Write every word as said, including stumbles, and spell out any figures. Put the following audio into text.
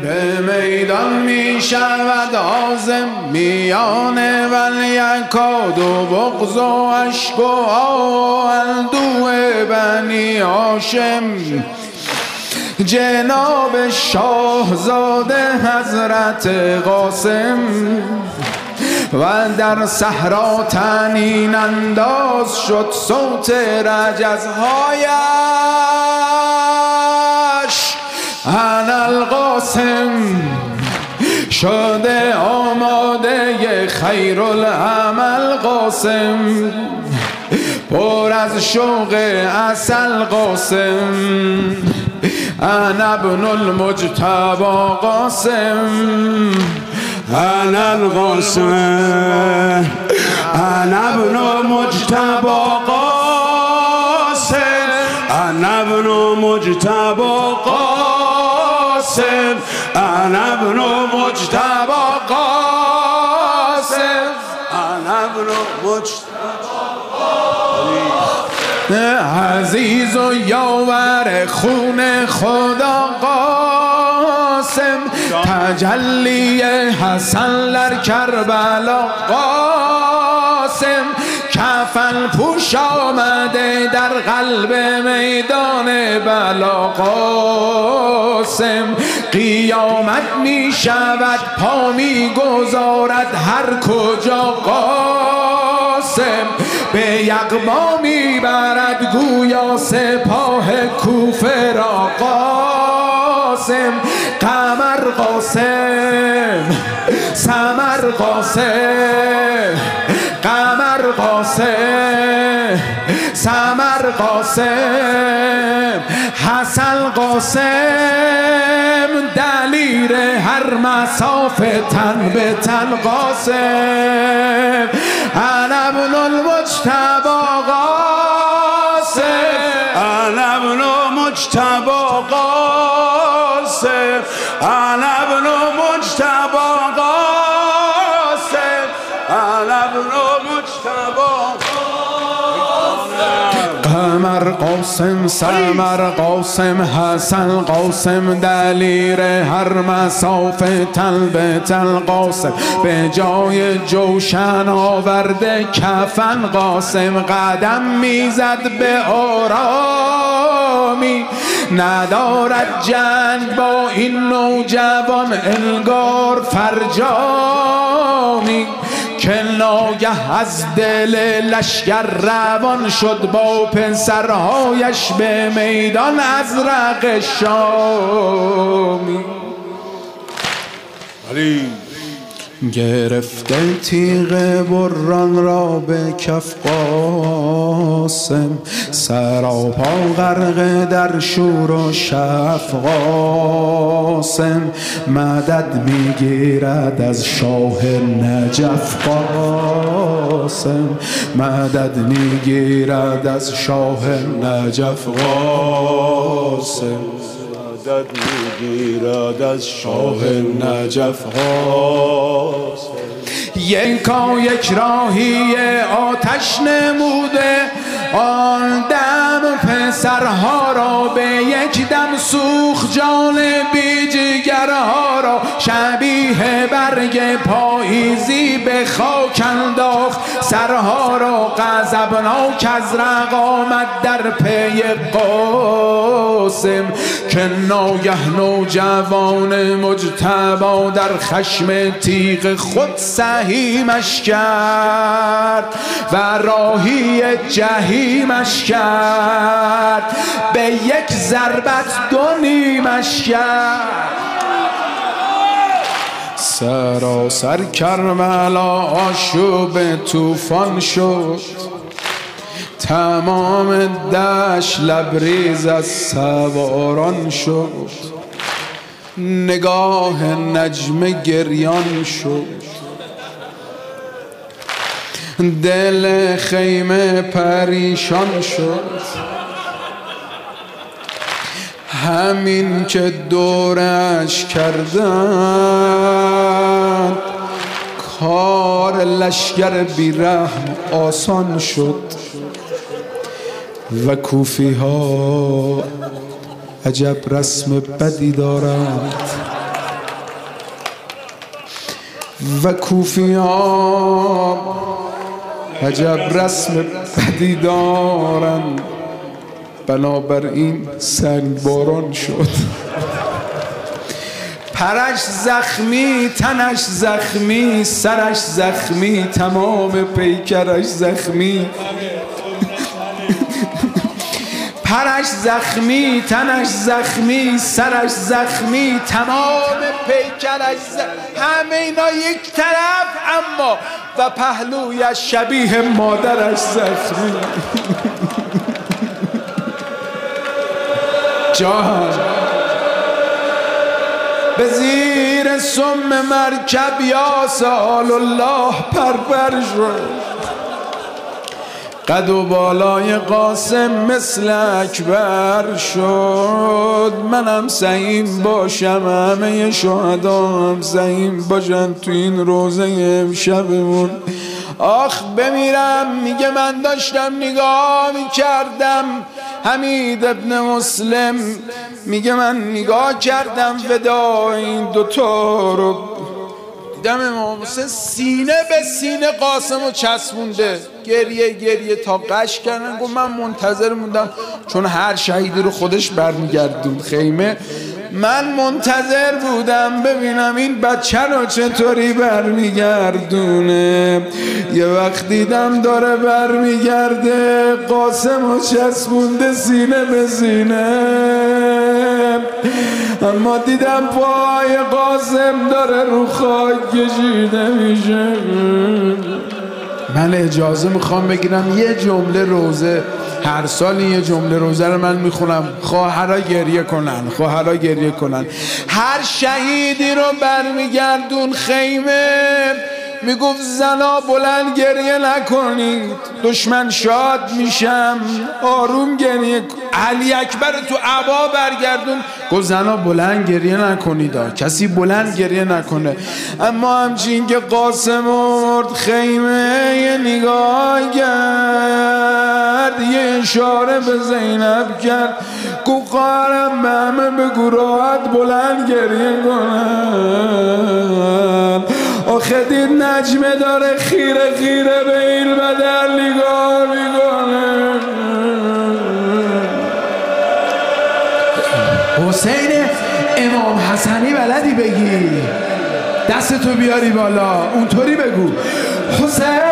به میدان می شود عازم میان ولیکاد و بغض و عشق و اندوه بنی هاشم. جناب شاهزاده حضرت قاسم و در صحرا طنین انداز شد صوت رجزهایش. انا القاسم شده آماده خیر العمل قاسم، پر از شوق عسل قاسم. انا ابن المجتبی قاسم، انا القاسم، انا ابن مجتبی قاسم، انا ابن مجتبی قاسم، انا ابن مجتبی قاسم، انا ابن مجتبی عزیز و یاور خون خدا قاسم. تجلی حسن در کربلا قاسم. کفن پوش آمده در قلب میدان بلا قاسم. قیامت می شود پا می گذارد هر کجا قاسم. به یغما می برد گویا سپاه کوفه را قاسم. قمر قاسم، سمر قاسم، قمر قاسم، سمر قاسم، حسن قاسم. دلیر هر مسافه تن به تن قاسم. انا ابن المجتبی قاسم، انا ابن مجتبی قاسم، انا ابن مجتبی قاسم، انا ابن مجتبی قمر قاسم، سمر قاسم، حسن قاسم. دلیر هر مسافه تن به تن قاسم. به جای جوشن آورده کفن قاسم. قدم میزد به آرامی، ندارد جنگ با این نوجوان انگار فرجامی. که ناگه از دل لشکر روان شد با پسرهایش به میدان ازرق شامی. علی گرفته تیغ بران را به کف قاسم. سراپا غرق در شور و شف قاسم. مدد میگیرد از شاه نجف قاسم. مدد میگیرد از شاه نجف قاسم. مدد میگیرد از شاه نجف قاسم. یکا یک راهی آتش نموده آن دم پسرها را. به یک دم سوخت جان بی جگرها را. شبیه برگ پاییزی به خاک انداخت سرها را. غضبناک ازرق آمد در پی قاسم. که ناگه نوجوان مجتبی در خشم تیغ خود سهیمش کرد و راهی جهیمش کرد. به یک ضربت دو نیمش کرد. سراسر کربلا آشوب طوفان شد. تمام دشت لبریز از سواران شد. نگاه نجم گریان شد. دل خیمه پریشان شد. همین که دورش کردند کار لشکر بیرحم آسان شد. و کوفی ها عجب رسم بدی دارند. و کوفیان عجب رسم بدی دارن، بنابراین سنگباران شد. پرش زخمی، تنش زخمی، سرش زخمی، تمام پیکرش زخمی. پرش زخمی، تنش زخمی، سرش زخمی، تمام پیکرش زخمی. همه اینا یک طرف، اما و پهلویش شبیه مادرش زخمی. جان به زیر سم مرکب یا سال الله پرپر شد. قد و بالای قاسم مثل اکبر شد. منم سعیم باشم، همه شهدا هم سعیم باشن تو این روزه امشبمون. آخ بمیرم، میگه من داشتم نگاه میکردم. حمید ابن مسلم میگه من نگاه کردم ودا این دوتا رو، دیدم امام حسین سینه به سینه قاسم رو چسبونده. گریه گریه تا قش کردن. گفت من منتظر موندم، چون هر شهیدی رو خودش برمیگردون خیمه. من منتظر بودم ببینم این بچه رو چطوری برمیگردونه. یه وقت دیدم داره برمیگرده، قاسم رو چسبونده سینه به سینه. اما دیدم پای قاسم داره رو خاک کشیده میشه. من اجازه میخوام بگیرم یه جمله روزه، هر سال یه جمله روزه رو من میخونم، خواهرها گریه کنن، خواهرها گریه کنن. هر شهیدی رو برمیگردون خیمه، میگفت زنا بلند گریه نکنید، دشمن شاد میشم، آروم گریه. علی اکبر تو عبا برگردون، گفت زنا بلند گریه نکنید، کسی بلند گریه نکنه. اما همچین که قاسم مرد خیمه یه نگاه کرد، یه اشاره به زینب کرد، گفت خواهرم به همه بگو راحت بلند گریه کنن. آخه دید نجمه داره خیره خیره به این بدر نگاه میکنه. حسین امام حسنی بلدی بگی؟ دستتو بیاری بالا اونطوری بگو حسین